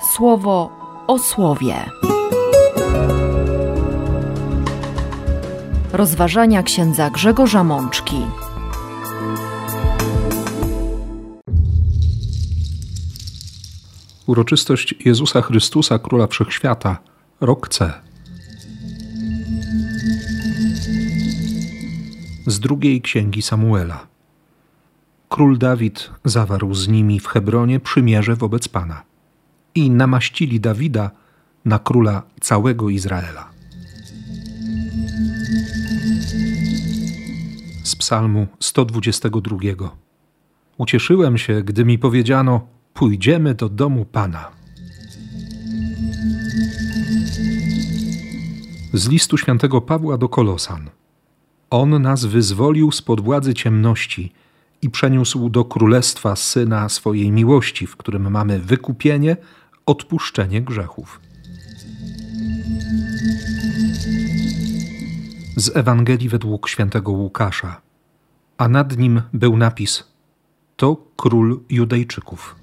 Słowo o słowie. Rozważania księdza Grzegorza Mączki. Uroczystość Jezusa Chrystusa, Króla Wszechświata, rok C. Z drugiej księgi Samuela. Król Dawid zawarł z nimi w Hebronie przymierze wobec Pana i namaścili Dawida na króla całego Izraela. Z psalmu 122. Ucieszyłem się, gdy mi powiedziano: pójdziemy do domu Pana. Z listu świętego Pawła do Kolosan. On nas wyzwolił spod władzy ciemności i przeniósł do królestwa Syna swojej miłości, w którym mamy wykupienie, odpuszczenie grzechów. Z Ewangelii według świętego Łukasza. A nad nim był napis: to król Judejczyków.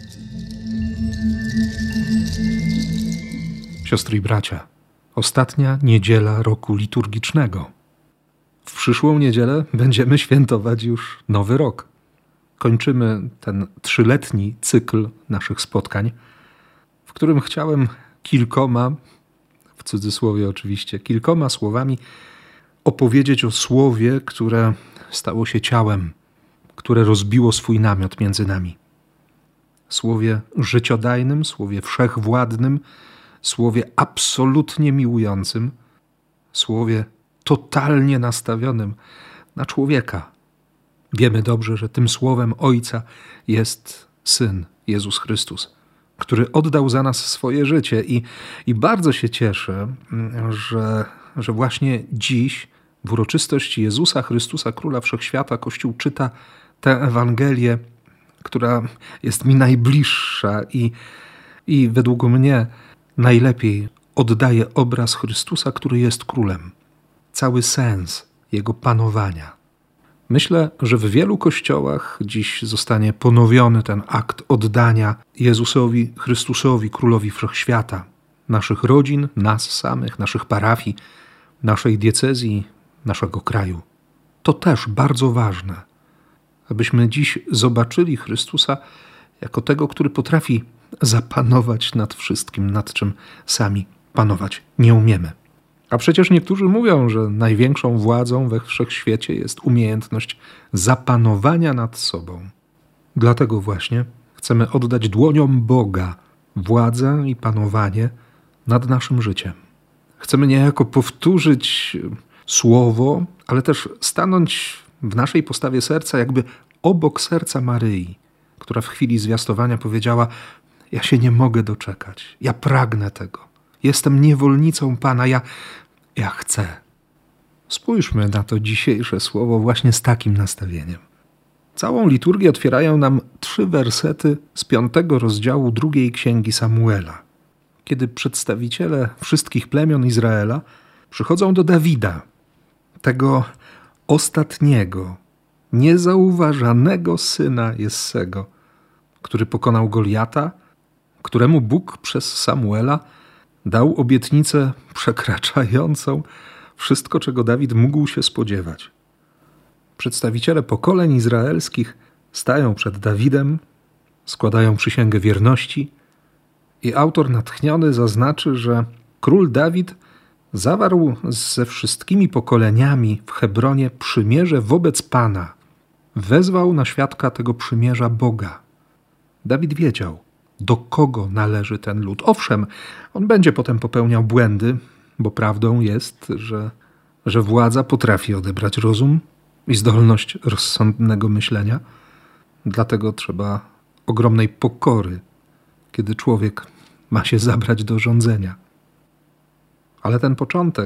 Siostry i bracia, ostatnia niedziela roku liturgicznego. W przyszłą niedzielę będziemy świętować już nowy rok. Kończymy ten 3-letni cykl naszych spotkań, w którym chciałem kilkoma, w cudzysłowie oczywiście, kilkoma słowami opowiedzieć o słowie, które stało się ciałem, które rozbiło swój namiot między nami. Słowie życiodajnym, słowie wszechwładnym, słowie absolutnie miłującym, słowie totalnie nastawionym na człowieka. Wiemy dobrze, że tym słowem Ojca jest Syn, Jezus Chrystus, który oddał za nas swoje życie i bardzo się cieszę, że właśnie dziś w uroczystość Jezusa Chrystusa, Króla Wszechświata, Kościół czyta tę Ewangelię, która jest mi najbliższa i według mnie najlepiej oddaje obraz Chrystusa, który jest królem. Cały sens Jego panowania. Myślę, że w wielu kościołach dziś zostanie ponowiony ten akt oddania Jezusowi Chrystusowi, Królowi Wszechświata, naszych rodzin, nas samych, naszych parafii, naszej diecezji, naszego kraju. To też bardzo ważne, abyśmy dziś zobaczyli Chrystusa jako tego, który potrafi zapanować nad wszystkim, nad czym sami panować nie umiemy. A przecież niektórzy mówią, że największą władzą we wszechświecie jest umiejętność zapanowania nad sobą. Dlatego właśnie chcemy oddać dłoniom Boga władzę i panowanie nad naszym życiem. Chcemy niejako powtórzyć słowo, ale też stanąć w naszej postawie serca jakby obok serca Maryi, która w chwili zwiastowania powiedziała: ja się nie mogę doczekać, ja pragnę tego, jestem niewolnicą Pana, ja chcę. Spójrzmy na to dzisiejsze słowo właśnie z takim nastawieniem. Całą liturgię otwierają nam 3 wersety z 5 rozdziału 2 księgi Samuela, kiedy przedstawiciele wszystkich plemion Izraela przychodzą do Dawida, tego ostatniego, niezauważanego syna Jessego, który pokonał Goliata, któremu Bóg przez Samuela dał obietnicę przekraczającą wszystko, czego Dawid mógł się spodziewać. Przedstawiciele pokoleń izraelskich stają przed Dawidem, składają przysięgę wierności i autor natchniony zaznaczy, że król Dawid zawarł ze wszystkimi pokoleniami w Hebronie przymierze wobec Pana. Wezwał na świadka tego przymierza Boga. Dawid wiedział, do kogo należy ten lud. Owszem, on będzie potem popełniał błędy, bo prawdą jest, że władza potrafi odebrać rozum i zdolność rozsądnego myślenia. Dlatego trzeba ogromnej pokory, kiedy człowiek ma się zabrać do rządzenia. Ale ten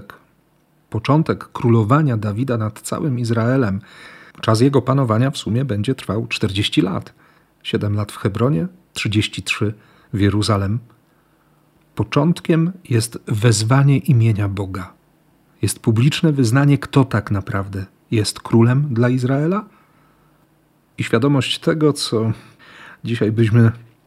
początek królowania Dawida nad całym Izraelem, czas jego panowania w sumie będzie trwał 40 lat. 7 lat w Hebronie, 33 w Jeruzalem. Początkiem jest wezwanie imienia Boga. Jest publiczne wyznanie, kto tak naprawdę jest królem dla Izraela i świadomość tego, co dzisiaj byśmy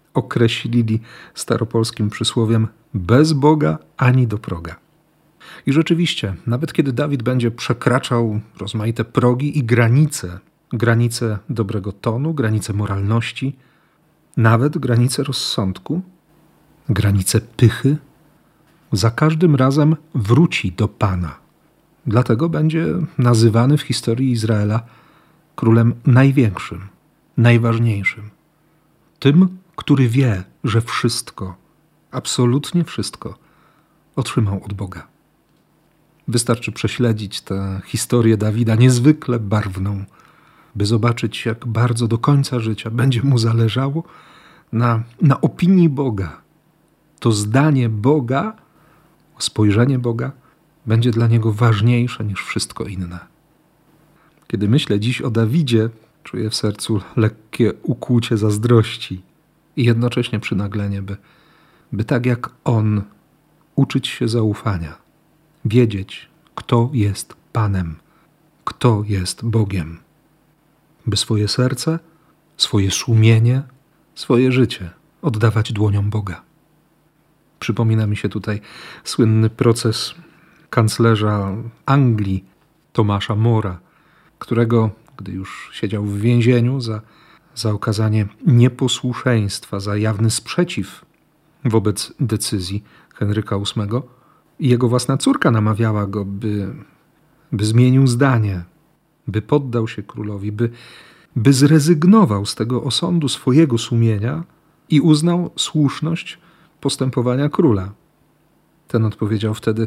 określili staropolskim przysłowiem bez Boga ani do proga. I rzeczywiście, nawet kiedy Dawid będzie przekraczał rozmaite progi i granice dobrego tonu, granice moralności, nawet granice rozsądku, granice pychy, za każdym razem wróci do Pana. Dlatego będzie nazywany w historii Izraela królem największym, najważniejszym. Tym, który wie, że wszystko, absolutnie wszystko otrzymał od Boga. Wystarczy prześledzić tę historię Dawida, niezwykle barwną, by zobaczyć, jak bardzo do końca życia będzie mu zależało na opinii Boga. To zdanie Boga, spojrzenie Boga będzie dla niego ważniejsze niż wszystko inne. Kiedy myślę dziś o Dawidzie, czuję w sercu lekkie ukłucie zazdrości i jednocześnie przynaglenie, by tak jak on uczyć się zaufania, wiedzieć, kto jest Panem, kto jest Bogiem, by swoje serce, swoje sumienie, swoje życie oddawać dłoniom Boga. Przypomina mi się tutaj słynny proces kanclerza Anglii, Tomasza Mora, którego, gdy już siedział w więzieniu za okazanie nieposłuszeństwa, za jawny sprzeciw wobec decyzji Henryka VIII, jego własna córka namawiała go, by zmienił zdanie, by poddał się królowi, by zrezygnował z tego osądu swojego sumienia i uznał słuszność postępowania króla. Ten odpowiedział wtedy,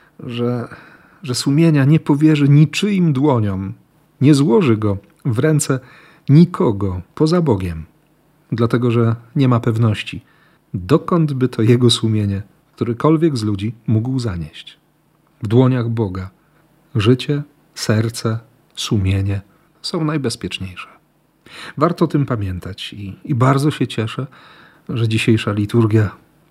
że sumienia nie powierzy niczyim dłoniom, nie złoży go w ręce nikogo poza Bogiem, dlatego że nie ma pewności, dokąd by to jego sumienie, którykolwiek z ludzi, mógł zanieść. W dłoniach Boga życie, serce, sumienie są najbezpieczniejsze. Warto o tym pamiętać i bardzo się cieszę, że dzisiejsza liturgia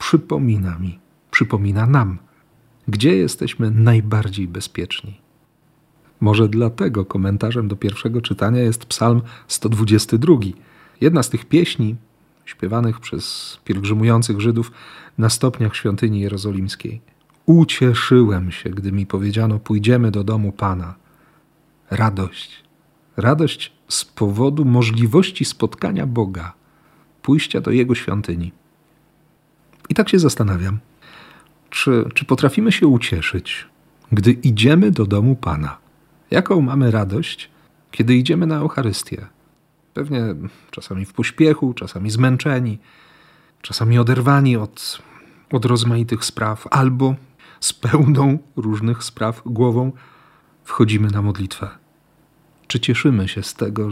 przypomina nam, gdzie jesteśmy najbardziej bezpieczni. Może dlatego komentarzem do pierwszego czytania jest Psalm 122. Jedna z tych pieśni śpiewanych przez pielgrzymujących Żydów na stopniach świątyni jerozolimskiej. Ucieszyłem się, gdy mi powiedziano, pójdziemy do domu Pana. Radość z powodu możliwości spotkania Boga, pójścia do Jego świątyni. I tak się zastanawiam, czy potrafimy się ucieszyć, gdy idziemy do domu Pana? Jaką mamy radość, kiedy idziemy na Eucharystię? Pewnie czasami w pośpiechu, czasami zmęczeni, czasami oderwani od rozmaitych spraw, albo z pełną różnych spraw głową wchodzimy na modlitwę. Czy cieszymy się z tego,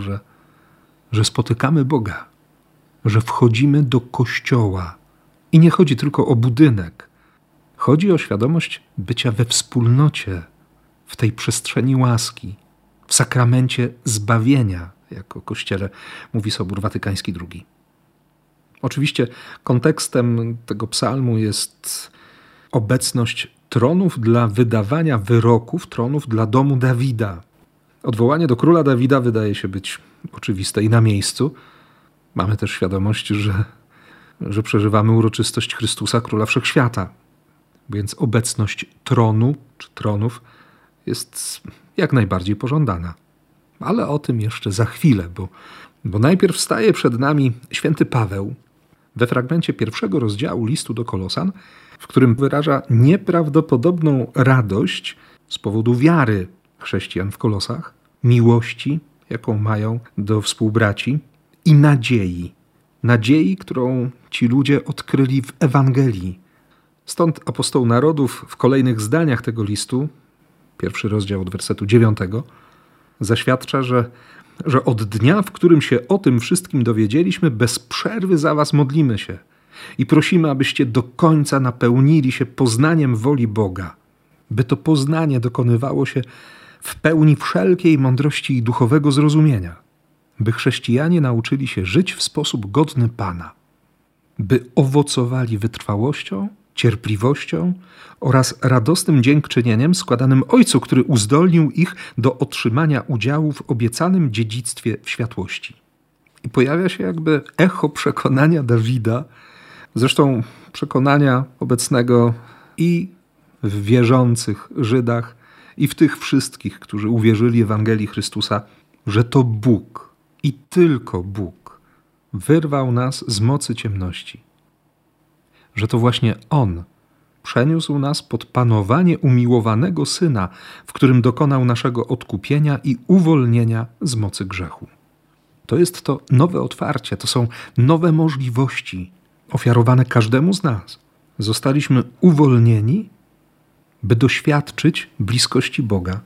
że spotykamy Boga, że wchodzimy do kościoła i nie chodzi tylko o budynek, chodzi o świadomość bycia we wspólnocie, w tej przestrzeni łaski, w sakramencie zbawienia, jak o Kościele mówi Sobór Watykański II. Oczywiście kontekstem tego psalmu jest obecność tronów dla wydawania wyroków, tronów dla domu Dawida. Odwołanie do króla Dawida wydaje się być oczywiste i na miejscu. Mamy też świadomość, że przeżywamy uroczystość Chrystusa, Króla Wszechświata. Więc obecność tronu czy tronów jest jak najbardziej pożądana. Ale o tym jeszcze za chwilę, bo najpierw staje przed nami święty Paweł we fragmencie 1 rozdziału listu do Kolosan, w którym wyraża nieprawdopodobną radość z powodu wiary chrześcijan w Kolosach, miłości, jaką mają do współbraci i nadziei, którą ci ludzie odkryli w Ewangelii. Stąd apostoł narodów w kolejnych zdaniach tego listu, 1 rozdział od wersetu 9, zaświadcza, że od dnia, w którym się o tym wszystkim dowiedzieliśmy, bez przerwy za was modlimy się i prosimy, abyście do końca napełnili się poznaniem woli Boga, by to poznanie dokonywało się w pełni wszelkiej mądrości i duchowego zrozumienia, by chrześcijanie nauczyli się żyć w sposób godny Pana, by owocowali wytrwałością, cierpliwością oraz radosnym dziękczynieniem składanym Ojcu, który uzdolnił ich do otrzymania udziału w obiecanym dziedzictwie w światłości. I pojawia się jakby echo przekonania Dawida, zresztą przekonania obecnego i w wierzących Żydach, i w tych wszystkich, którzy uwierzyli Ewangelii Chrystusa, że to Bóg i tylko Bóg wyrwał nas z mocy ciemności. Że to właśnie On przeniósł nas pod panowanie umiłowanego Syna, w którym dokonał naszego odkupienia i uwolnienia z mocy grzechu. To jest to nowe otwarcie, to są nowe możliwości ofiarowane każdemu z nas. Zostaliśmy uwolnieni, by doświadczyć bliskości Boga,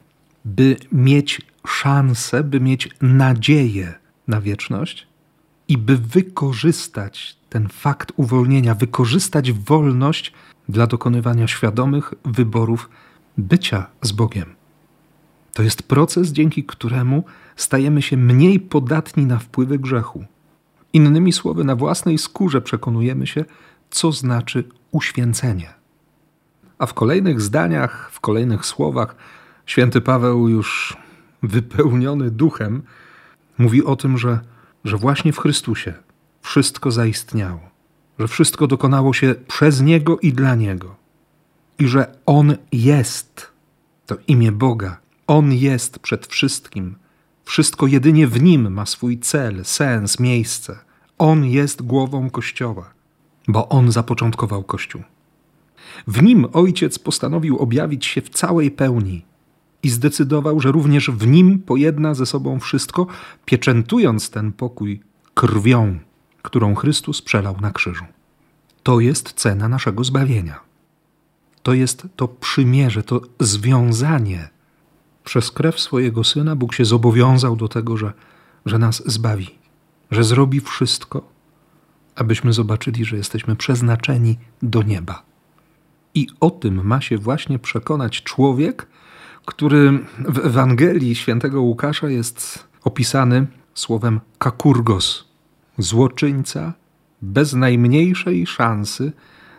by mieć szansę, by mieć nadzieję na wieczność i by wykorzystać ten fakt uwolnienia, wykorzystać wolność dla dokonywania świadomych wyborów bycia z Bogiem. To jest proces, dzięki któremu stajemy się mniej podatni na wpływy grzechu. Innymi słowy, na własnej skórze przekonujemy się, co znaczy uświęcenie. A w kolejnych zdaniach, w kolejnych słowach święty Paweł, już wypełniony duchem, mówi o tym, że właśnie w Chrystusie wszystko zaistniało, że wszystko dokonało się przez Niego i dla Niego i że On jest, to imię Boga, On jest przed wszystkim. Wszystko jedynie w Nim ma swój cel, sens, miejsce. On jest głową Kościoła, bo On zapoczątkował Kościół. W Nim Ojciec postanowił objawić się w całej pełni i zdecydował, że również w Nim pojedna ze sobą wszystko, pieczętując ten pokój krwią, którą Chrystus przelał na krzyżu. To jest cena naszego zbawienia. To jest to przymierze, to związanie. Przez krew swojego Syna Bóg się zobowiązał do tego, że nas zbawi, że zrobi wszystko, abyśmy zobaczyli, że jesteśmy przeznaczeni do nieba. I o tym ma się właśnie przekonać człowiek, który w Ewangelii świętego Łukasza jest opisany słowem kakurgos, złoczyńca bez najmniejszej szansy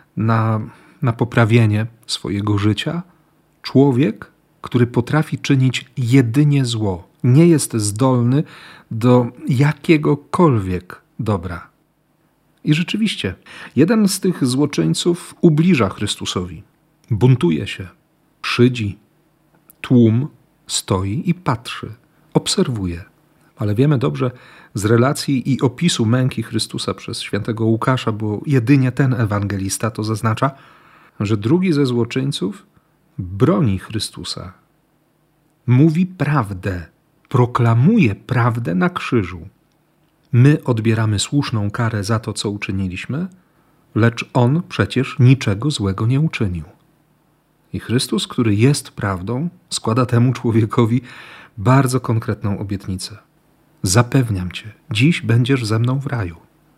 na poprawienie swojego życia, człowiek, który potrafi czynić jedynie zło, nie jest zdolny do jakiegokolwiek dobra. I rzeczywiście, jeden z tych złoczyńców ubliża Chrystusowi, buntuje się, szydzi, tłum stoi i patrzy, obserwuje. Ale wiemy dobrze z relacji i opisu męki Chrystusa przez świętego Łukasza, bo jedynie ten ewangelista to zaznacza, że drugi ze złoczyńców broni Chrystusa. Mówi prawdę, proklamuje prawdę na krzyżu. My odbieramy słuszną karę za to, co uczyniliśmy, lecz On przecież niczego złego nie uczynił. I Chrystus, który jest prawdą, składa temu człowiekowi bardzo konkretną obietnicę. Zapewniam cię, dziś będziesz ze mną w raju.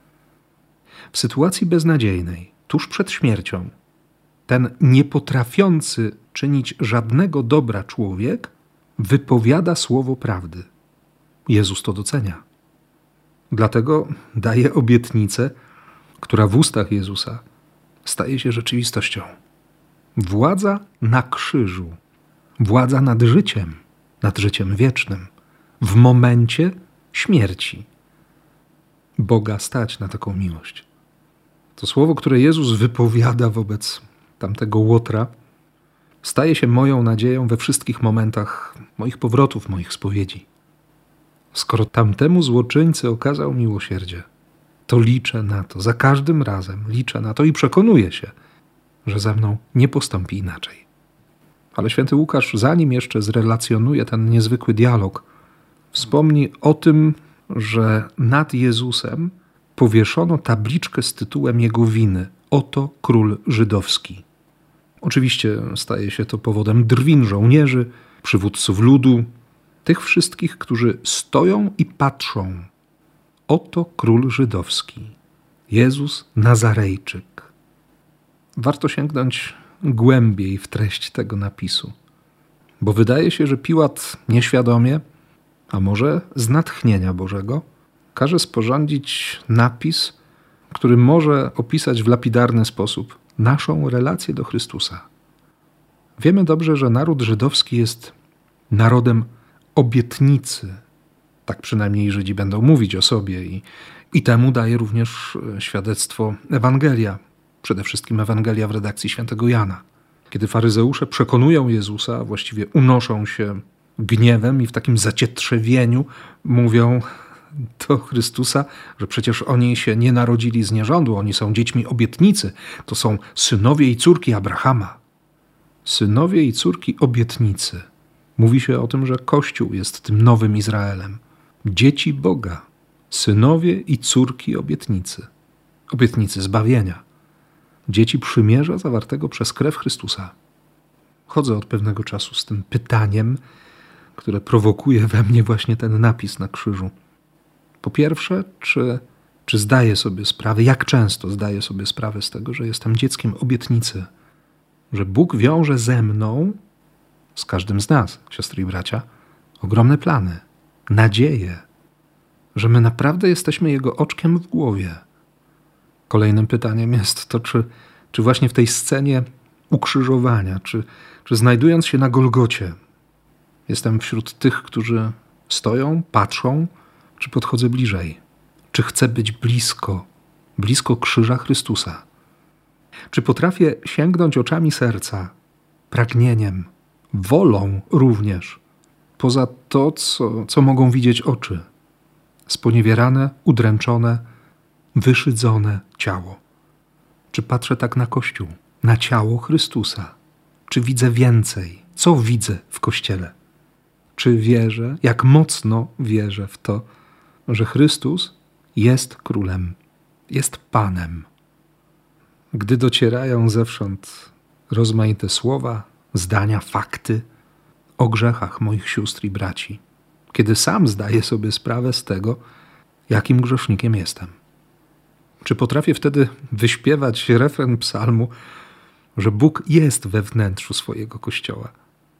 W sytuacji beznadziejnej, tuż przed śmiercią, ten niepotrafiący czynić żadnego dobra człowiek wypowiada słowo prawdy. Jezus to docenia. Dlatego daje obietnicę, która w ustach Jezusa staje się rzeczywistością. Władza na krzyżu, władza nad życiem wiecznym, w momencie śmierci. Boga stać na taką miłość. To słowo, które Jezus wypowiada wobec tamtego łotra, staje się moją nadzieją we wszystkich momentach moich powrotów, moich spowiedzi. Skoro tamtemu złoczyńcy okazał miłosierdzie, to liczę na to, za każdym razem liczę na to i przekonuję się, że ze mną nie postąpi inaczej. Ale święty Łukasz, zanim jeszcze zrelacjonuje ten niezwykły dialog, wspomni o tym, że nad Jezusem powieszono tabliczkę z tytułem Jego winy. Oto król żydowski. Oczywiście staje się to powodem drwin żołnierzy, przywódców ludu, tych wszystkich, którzy stoją i patrzą. Oto król żydowski, Jezus Nazarejczyk. Warto sięgnąć głębiej w treść tego napisu, bo wydaje się, że Piłat nieświadomie, a może z natchnienia Bożego, każe sporządzić napis, który może opisać w lapidarny sposób naszą relację do Chrystusa. Wiemy dobrze, że naród żydowski jest narodem obietnicy. Tak przynajmniej Żydzi będą mówić o sobie i temu daje również świadectwo Ewangelia. Przede wszystkim Ewangelia w redakcji świętego Jana. Kiedy faryzeusze przekonują Jezusa, a właściwie unoszą się gniewem i w takim zacietrzewieniu mówią do Chrystusa, że przecież oni się nie narodzili z nierządu, oni są dziećmi obietnicy, to są synowie i córki Abrahama. Synowie i córki obietnicy. Mówi się o tym, że Kościół jest tym nowym Izraelem. Dzieci Boga, synowie i córki obietnicy. Obietnicy zbawienia. Dzieci przymierza zawartego przez krew Chrystusa. Chodzę od pewnego czasu z tym pytaniem, które prowokuje we mnie właśnie ten napis na krzyżu. Po pierwsze, czy zdaję sobie sprawę, jak często zdaję sobie sprawę z tego, że jestem dzieckiem obietnicy, że Bóg wiąże ze mną, z każdym z nas, siostry i bracia, ogromne plany, nadzieje, że my naprawdę jesteśmy Jego oczkiem w głowie. Kolejnym pytaniem jest to, czy właśnie w tej scenie ukrzyżowania, czy znajdując się na Golgocie, jestem wśród tych, którzy stoją, patrzą, czy podchodzę bliżej? Czy chcę być blisko krzyża Chrystusa? Czy potrafię sięgnąć oczami serca, pragnieniem, wolą również, poza to, co mogą widzieć oczy? Sponiewierane, udręczone, wyszydzone ciało. Czy patrzę tak na Kościół, na ciało Chrystusa? Czy widzę więcej? Co widzę w Kościele? Czy wierzę, jak mocno wierzę w to, że Chrystus jest Królem, jest Panem? Gdy docierają zewsząd rozmaite słowa, zdania, fakty o grzechach moich sióstr i braci, kiedy sam zdaję sobie sprawę z tego, jakim grzesznikiem jestem. Czy potrafię wtedy wyśpiewać refren psalmu, że Bóg jest we wnętrzu swojego Kościoła?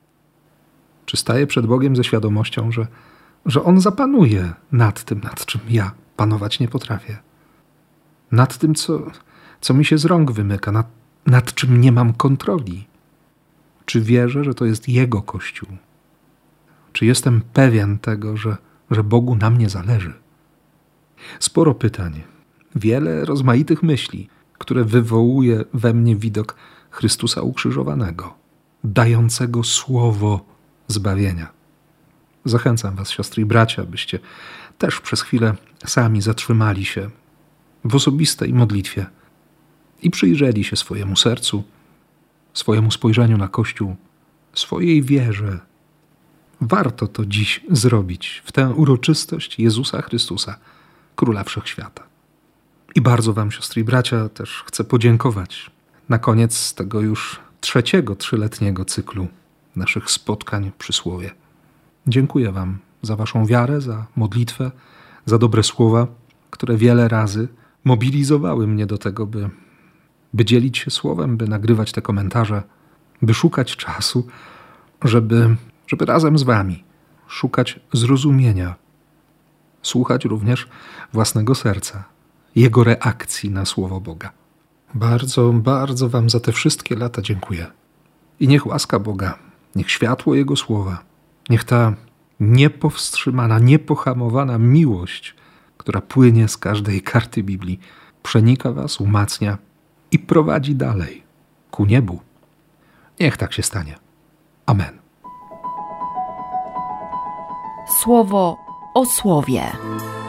Czy staję przed Bogiem ze świadomością, że On zapanuje nad tym, nad czym ja panować nie potrafię? Nad tym, co mi się z rąk wymyka, nad czym nie mam kontroli? Czy wierzę, że to jest Jego Kościół? Czy jestem pewien tego, że Bogu na mnie zależy? Sporo pytań, wiele rozmaitych myśli, które wywołuje we mnie widok Chrystusa ukrzyżowanego, dającego słowo zbawienia. Zachęcam was, siostry i bracia, byście też przez chwilę sami zatrzymali się w osobistej modlitwie i przyjrzeli się swojemu sercu, swojemu spojrzeniu na Kościół, swojej wierze. Warto to dziś zrobić w tę uroczystość Jezusa Chrystusa, Króla Wszechświata. I bardzo wam, siostry i bracia, też chcę podziękować na koniec tego już 3. trzyletniego cyklu naszych spotkań przy Słowie. Dziękuję wam za waszą wiarę, za modlitwę, za dobre słowa, które wiele razy mobilizowały mnie do tego, by dzielić się Słowem, by nagrywać te komentarze, by szukać czasu, żeby razem z wami szukać zrozumienia, słuchać również własnego serca, jego reakcji na Słowo Boga. Bardzo, bardzo wam za te wszystkie lata dziękuję. I niech łaska Boga, niech światło Jego Słowa, niech ta niepowstrzymana, niepohamowana miłość, która płynie z każdej karty Biblii, przenika was, umacnia i prowadzi dalej, ku niebu. Niech tak się stanie. Amen. Słowo o słowie.